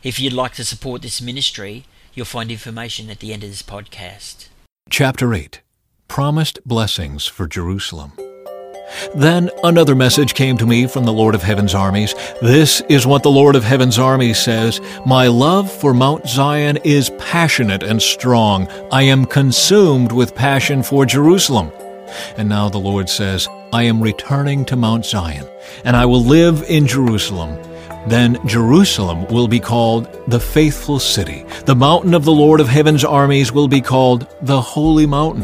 If you'd like to support this ministry, you'll find information at the end of this podcast. Chapter 8. Promised Blessings for Jerusalem. Then another message came to me from the Lord of Heaven's armies. This is what the Lord of Heaven's armies says. My love for Mount Zion is passionate and strong. I am consumed with passion for Jerusalem. And now the Lord says, I am returning to Mount Zion, and I will live in Jerusalem. Then Jerusalem will be called the faithful city. The mountain of the Lord of Heaven's armies will be called the holy mountain.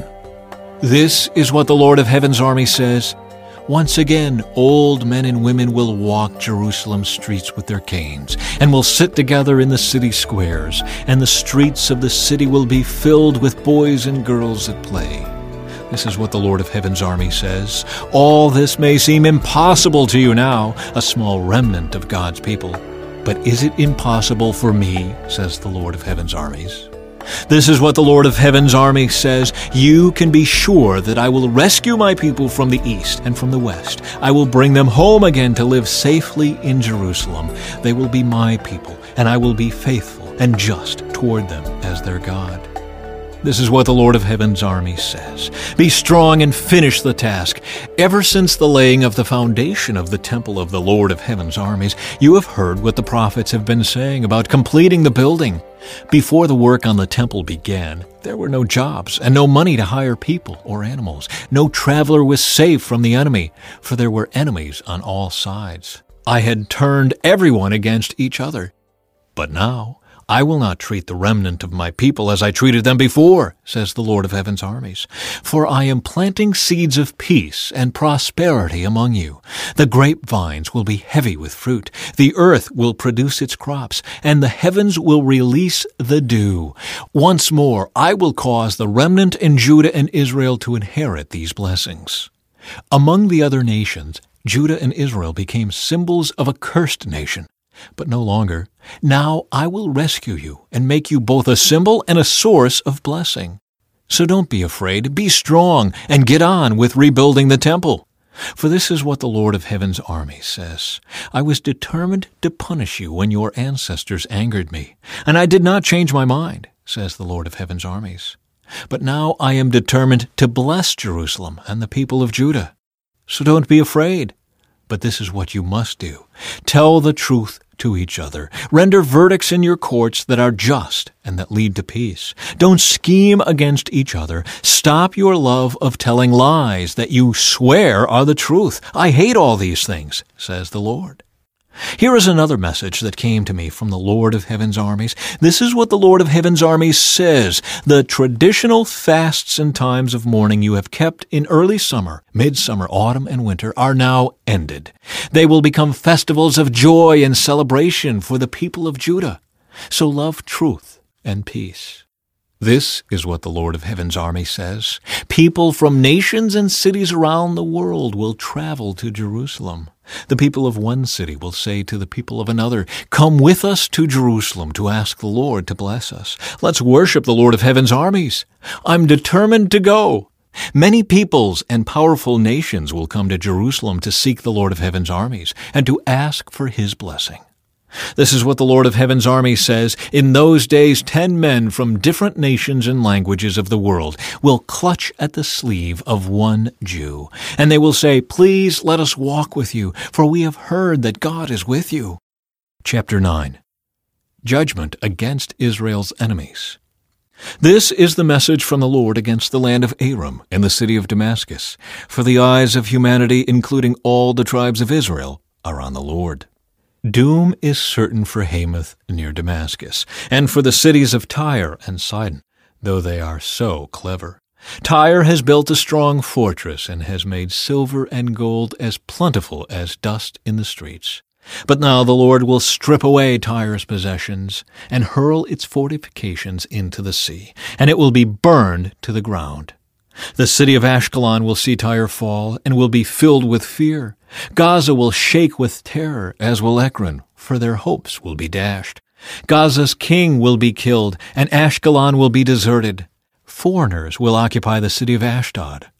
This is what the Lord of Heaven's army says. Once again, old men and women will walk Jerusalem's streets with their canes, and will sit together in the city squares, and the streets of the city will be filled with boys and girls at play. This is what the Lord of Heaven's army says. All this may seem impossible to you now, a small remnant of God's people. But is it impossible for me, says the Lord of Heaven's armies? This is what the Lord of Heaven's army says. You can be sure that I will rescue my people from the east and from the west. I will bring them home again to live safely in Jerusalem. They will be my people, and I will be faithful and just toward them as their God. This is what the Lord of Heaven's army says. Be strong and finish the task. Ever since the laying of the foundation of the temple of the Lord of Heaven's armies, you have heard what the prophets have been saying about completing the building. Before the work on the temple began, there were no jobs and no money to hire people or animals. No traveler was safe from the enemy, for there were enemies on all sides. I had turned everyone against each other. But now I will not treat the remnant of my people as I treated them before, says the Lord of Heaven's armies. For I am planting seeds of peace and prosperity among you. The grapevines will be heavy with fruit. The earth will produce its crops, and the heavens will release the dew. Once more, I will cause the remnant in Judah and Israel to inherit these blessings. Among the other nations, Judah and Israel became symbols of a cursed nation. But no longer. Now I will rescue you and make you both a symbol and a source of blessing. So don't be afraid, be strong, and get on with rebuilding the temple. For this is what the Lord of Heaven's army says. I was determined to punish you when your ancestors angered me, and I did not change my mind, says the Lord of Heaven's armies. But now I am determined to bless Jerusalem and the people of Judah. So don't be afraid. But this is what you must do. Tell the truth to each other. Render verdicts in your courts that are just and that lead to peace. Don't scheme against each other. Stop your love of telling lies that you swear are the truth. I hate all these things, says the Lord. Here is another message that came to me from the Lord of Heaven's armies. This is what the Lord of Heaven's armies says. The traditional fasts and times of mourning you have kept in early summer, midsummer, autumn, and winter are now ended. They will become festivals of joy and celebration for the people of Judah. So love truth and peace. This is what the Lord of Heaven's army says. People from nations and cities around the world will travel to Jerusalem. The people of one city will say to the people of another, Come with us to Jerusalem to ask the Lord to bless us. Let's worship the Lord of Heaven's armies. I'm determined to go. Many peoples and powerful nations will come to Jerusalem to seek the Lord of Heaven's armies and to ask for his blessing. This is what the Lord of Heaven's army says. In those days, 10 men from different nations and languages of the world will clutch at the sleeve of one Jew, and they will say, Please let us walk with you, for we have heard that God is with you. Chapter 9. Judgment against Israel's enemies. This is the message from the Lord against the land of Aram and the city of Damascus, for the eyes of humanity, including all the tribes of Israel, are on the Lord. Doom is certain for Hamath near Damascus, and for the cities of Tyre and Sidon, though they are so clever. Tyre has built a strong fortress and has made silver and gold as plentiful as dust in the streets. But now the Lord will strip away Tyre's possessions and hurl its fortifications into the sea, and it will be burned to the ground. The city of Ashkelon will see Tyre fall and will be filled with fear. Gaza will shake with terror, as will Ekron, for their hopes will be dashed. Gaza's king will be killed, and Ashkelon will be deserted. Foreigners will occupy the city of Ashdod.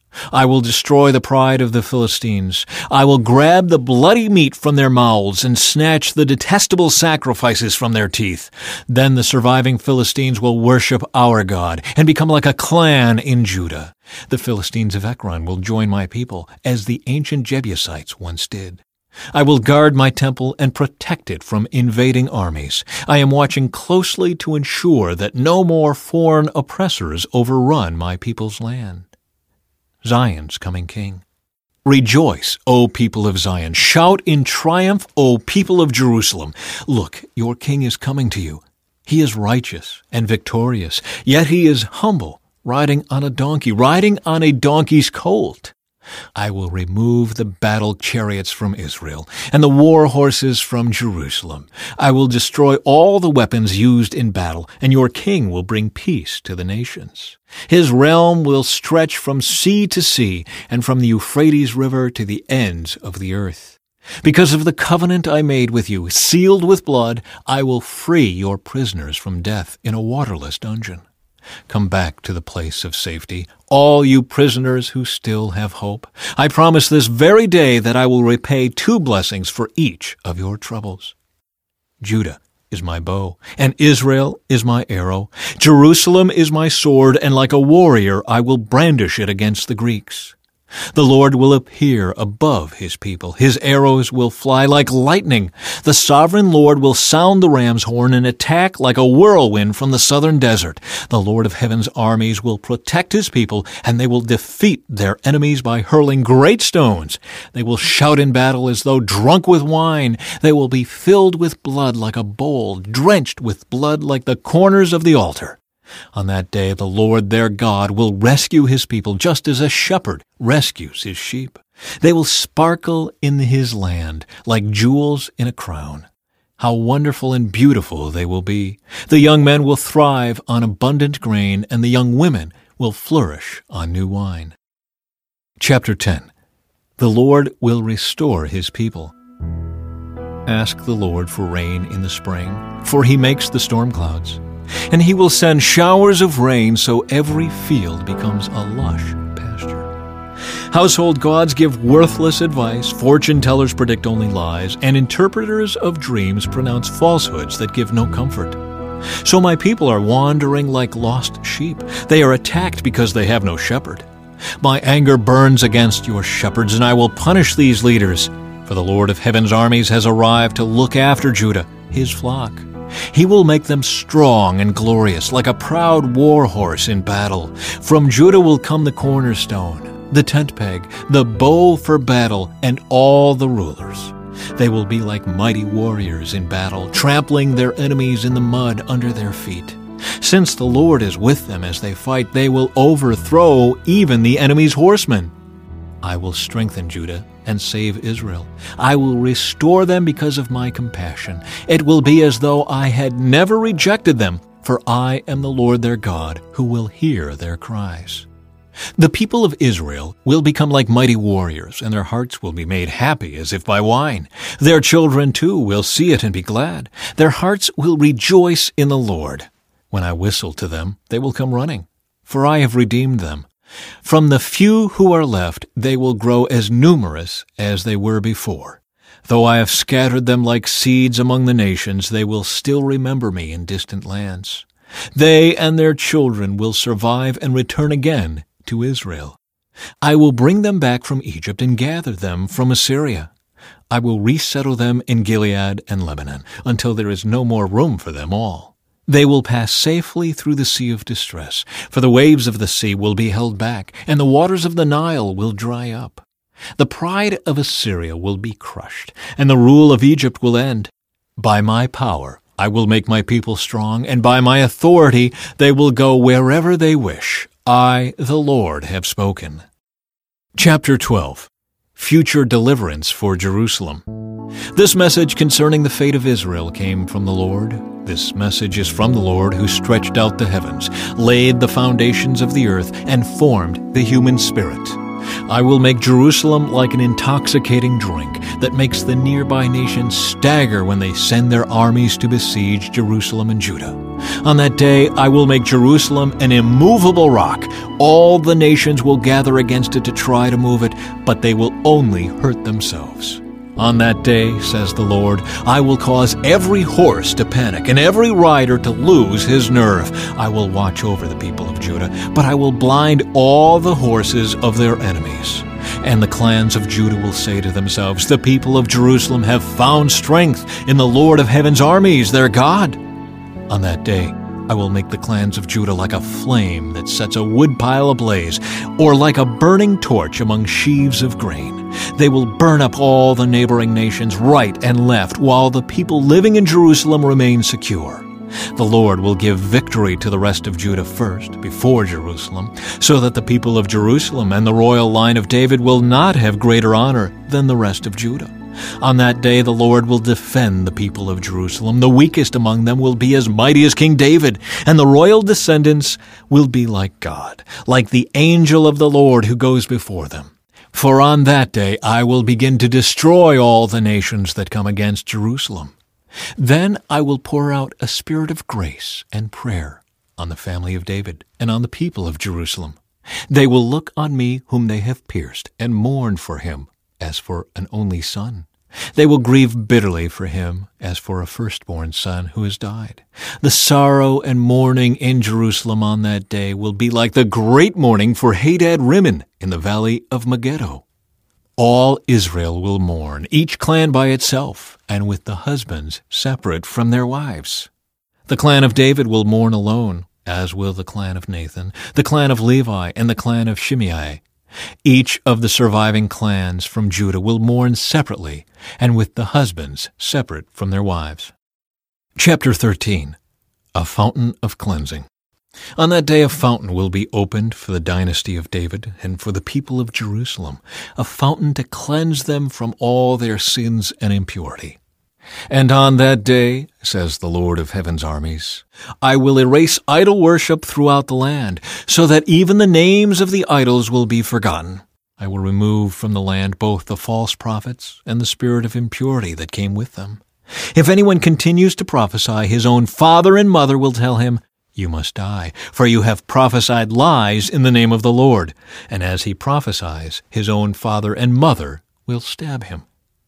I will destroy the pride of the Philistines. I will grab the bloody meat from their mouths and snatch the detestable sacrifices from their teeth. Then the surviving Philistines will worship our God and become like a clan in Judah. The Philistines of Ekron will join my people, as the ancient Jebusites once did. I will guard my temple and protect it from invading armies. I am watching closely to ensure that no more foreign oppressors overrun my people's land. Zion's coming king. Rejoice, O people of Zion. Shout in triumph, O people of Jerusalem. Look, your king is coming to you. He is righteous and victorious, yet he is humble, riding on a donkey, riding on a donkey's colt. I will remove the battle chariots from Israel and the war horses from Jerusalem. I will destroy all the weapons used in battle, and your king will bring peace to the nations. His realm will stretch from sea to sea and from the Euphrates River to the ends of the earth. Because of the covenant I made with you, sealed with blood, I will free your prisoners from death in a waterless dungeon. Come back to the place of safety, all you prisoners who still have hope. I promise this very day that I will repay 2 blessings for each of your troubles. Judah is my bow, and Israel is my arrow. Jerusalem is my sword, and like a warrior I will brandish it against the Greeks. The Lord will appear above his people. His arrows will fly like lightning. The sovereign Lord will sound the ram's horn and attack like a whirlwind from the southern desert. The Lord of heaven's armies will protect his people, and they will defeat their enemies by hurling great stones. They will shout in battle as though drunk with wine. They will be filled with blood like a bowl, drenched with blood like the corners of the altar. On that day the Lord their God will rescue his people just as a shepherd rescues his sheep. They will sparkle in his land like jewels in a crown. How wonderful and beautiful they will be. The young men will thrive on abundant grain, and the young women will flourish on new wine. Chapter 10. The Lord will restore his people. Ask the Lord for rain in the spring, for he makes the storm clouds. And he will send showers of rain so every field becomes a lush pasture. Household gods give worthless advice, fortune tellers predict only lies, and interpreters of dreams pronounce falsehoods that give no comfort. So my people are wandering like lost sheep. They are attacked because they have no shepherd. My anger burns against your shepherds, and I will punish these leaders. For the Lord of heaven's armies has arrived to look after Judah, his flock. He will make them strong and glorious, like a proud war horse in battle. From Judah will come the cornerstone, the tent peg, the bow for battle, and all the rulers. They will be like mighty warriors in battle, trampling their enemies in the mud under their feet. Since the Lord is with them as they fight, they will overthrow even the enemy's horsemen. I will strengthen Judah and save Israel. I will restore them because of my compassion. It will be as though I had never rejected them, for I am the Lord their God, who will hear their cries. The people of Israel will become like mighty warriors, and their hearts will be made happy as if by wine. Their children, too, will see it and be glad. Their hearts will rejoice in the Lord. When I whistle to them, they will come running, for I have redeemed them. From the few who are left, they will grow as numerous as they were before. Though I have scattered them like seeds among the nations, they will still remember me in distant lands. They and their children will survive and return again to Israel. I will bring them back from Egypt and gather them from Assyria. I will resettle them in Gilead and Lebanon until there is no more room for them all. They will pass safely through the sea of distress, for the waves of the sea will be held back, and the waters of the Nile will dry up. The pride of Assyria will be crushed, and the rule of Egypt will end. By my power I will make my people strong, and by my authority they will go wherever they wish. I, the Lord, have spoken. Chapter 12. Future deliverance for Jerusalem. This message concerning the fate of Israel came from the Lord. This message is from the Lord, who stretched out the heavens, laid the foundations of the earth, and formed the human spirit. I will make Jerusalem like an intoxicating drink that makes the nearby nations stagger when they send their armies to besiege Jerusalem and Judah. On that day I will make Jerusalem an immovable rock. All the nations will gather against it to try to move it, but they will only hurt themselves. On that day, says the Lord, I will cause every horse to panic and every rider to lose his nerve. I will watch over the people of Judah, but I will blind all the horses of their enemies. And the clans of Judah will say to themselves, the people of Jerusalem have found strength in the Lord of heaven's armies, their God. On that day, I will make the clans of Judah like a flame that sets a woodpile ablaze, or like a burning torch among sheaves of grain. They will burn up all the neighboring nations right and left, while the people living in Jerusalem remain secure. The Lord will give victory to the rest of Judah first, before Jerusalem, so that the people of Jerusalem and the royal line of David will not have greater honor than the rest of Judah. On that day the Lord will defend the people of Jerusalem. The weakest among them will be as mighty as King David, and the royal descendants will be like God, like the angel of the Lord who goes before them. For on that day I will begin to destroy all the nations that come against Jerusalem. Then I will pour out a spirit of grace and prayer on the family of David and on the people of Jerusalem. They will look on me whom they have pierced and mourn for him as for an only son. They will grieve bitterly for him as for a firstborn son who has died. The sorrow and mourning in Jerusalem on that day will be like the great mourning for Hadad-rimmon in the valley of Megiddo. All Israel will mourn, each clan by itself, and with the husbands separate from their wives. The clan of David will mourn alone, as will the clan of Nathan, the clan of Levi, and the clan of Shimei. Each of the surviving clans from Judah will mourn separately, and with the husbands separate from their wives. Chapter 13. A Fountain of Cleansing. On that day a fountain will be opened for the dynasty of David and for the people of Jerusalem, a fountain to cleanse them from all their sins and impurity. And on that day, says the Lord of heaven's armies, I will erase idol worship throughout the land, so that even the names of the idols will be forgotten. I will remove from the land both the false prophets and the spirit of impurity that came with them. If anyone continues to prophesy, his own father and mother will tell him, You must die, for you have prophesied lies in the name of the Lord. And as he prophesies, his own father and mother will stab him.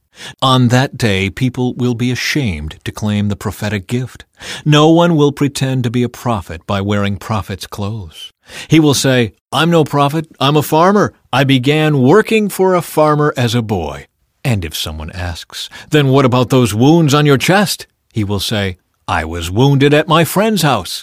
On that day, people will be ashamed to claim the prophetic gift. No one will pretend to be a prophet by wearing prophet's clothes. He will say, I'm no prophet, I'm a farmer. I began working for a farmer as a boy. And if someone asks, then what about those wounds on your chest? He will say, I was wounded at my friend's house.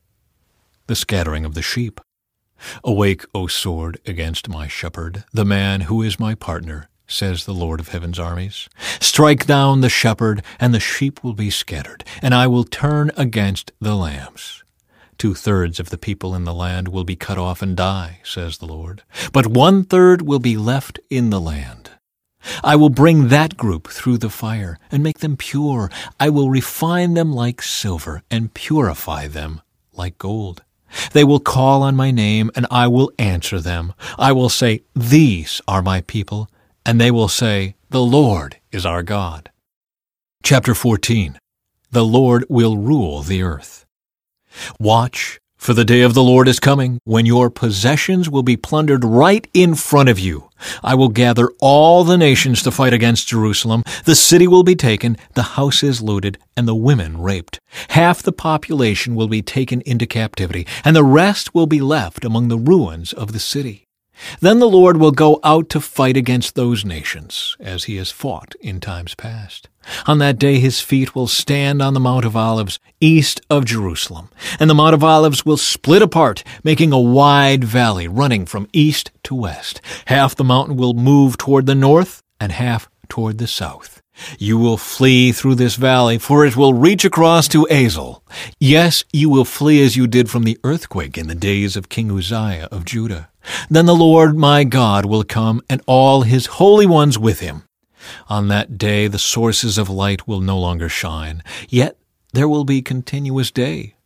The scattering of the sheep. Awake, O sword, against my shepherd, the man who is my partner, says the Lord of heaven's armies. Strike down the shepherd, and the sheep will be scattered, and I will turn against the lambs. 2/3 of the people in the land will be cut off and die, says the Lord, but 1/3 will be left in the land. I will bring that group through the fire and make them pure. I will refine them like silver and purify them like gold. They will call on my name, and I will answer them. I will say, These are my people, and they will say, The Lord is our God. Chapter 14. The Lord will rule the earth. Watch, for the day of the Lord is coming, when your possessions will be plundered right in front of you. I will gather all the nations to fight against Jerusalem. The city will be taken, the houses looted, and the women raped. Half the population will be taken into captivity, and the rest will be left among the ruins of the city. Then the Lord will go out to fight against those nations, as he has fought in times past. On that day his feet will stand on the Mount of Olives, east of Jerusalem, and the Mount of Olives will split apart, making a wide valley running from east to west. Half the mountain will move toward the north, and half toward the south. You will flee through this valley, for it will reach across to Azel. Yes, you will flee as you did from the earthquake in the days of King Uzziah of Judah. Then the Lord my God will come, and all his holy ones with him. On that day the sources of light will no longer shine, yet there will be continuous day,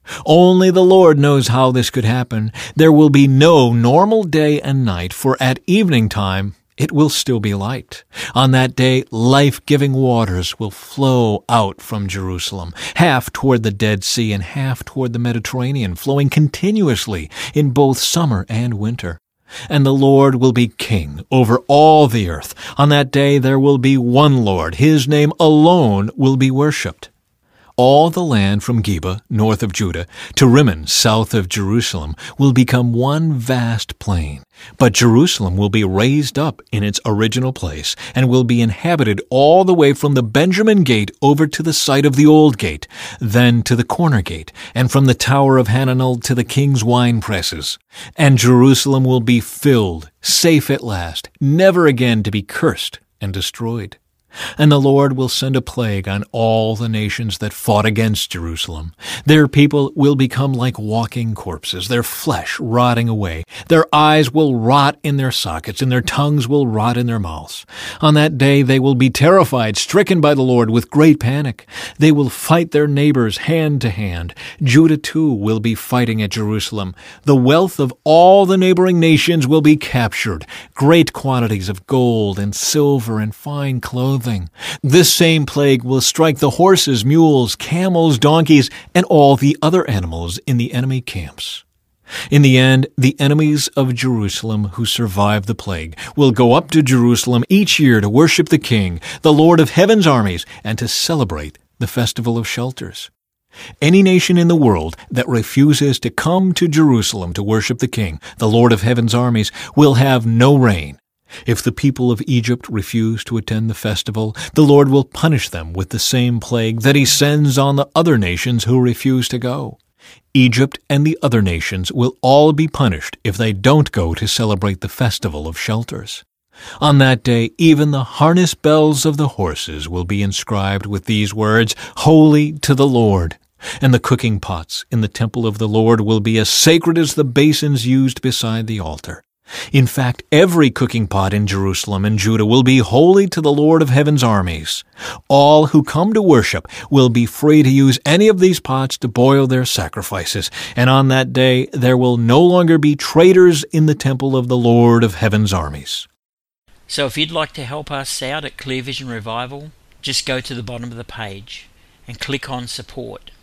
Only the Lord knows how this could happen. There will be no normal day and night, for at evening time it will still be light. On that day, life-giving waters will flow out from Jerusalem, half toward the Dead Sea and half toward the Mediterranean, flowing continuously in both summer and winter. And the Lord will be king over all the earth. On that day there will be one Lord. His name alone will be worshipped. All the land from Geba, north of Judah, to Rimmon, south of Jerusalem, will become one vast plain. But Jerusalem will be raised up in its original place, and will be inhabited all the way from the Benjamin gate over to the site of the old gate, then to the corner gate, and from the tower of Hananel to the king's wine presses. And Jerusalem will be filled, safe at last, never again to be cursed and destroyed. And the Lord will send a plague on all the nations that fought against Jerusalem. Their people will become like walking corpses, their flesh rotting away. Their eyes will rot in their sockets, and their tongues will rot in their mouths. On that day they will be terrified, stricken by the Lord with great panic. They will fight their neighbors hand to hand. Judah too will be fighting at Jerusalem. The wealth of all the neighboring nations will be captured. Great quantities of gold and silver and fine clothing. This same plague will strike the horses, mules, camels, donkeys, and all the other animals in the enemy camps. In the end, the enemies of Jerusalem who survive the plague will go up to Jerusalem each year to worship the King, the Lord of heaven's armies, and to celebrate the Festival of Shelters. Any nation in the world that refuses to come to Jerusalem to worship the King, the Lord of heaven's armies, will have no rain. If the people of Egypt refuse to attend the festival, the Lord will punish them with the same plague that he sends on the other nations who refuse to go. Egypt and the other nations will all be punished if they don't go to celebrate the Festival of Shelters. On that day, even the harness bells of the horses will be inscribed with these words, "Holy to the Lord." And the cooking pots in the temple of the Lord will be as sacred as the basins used beside the altar. In fact, every cooking pot in Jerusalem and Judah will be holy to the Lord of heaven's armies. All who come to worship will be free to use any of these pots to boil their sacrifices, and on that day there will no longer be traitors in the temple of the Lord of heaven's armies. So if you'd like to help us out at Clear Vision Revival, just go to the bottom of the page and click on Support.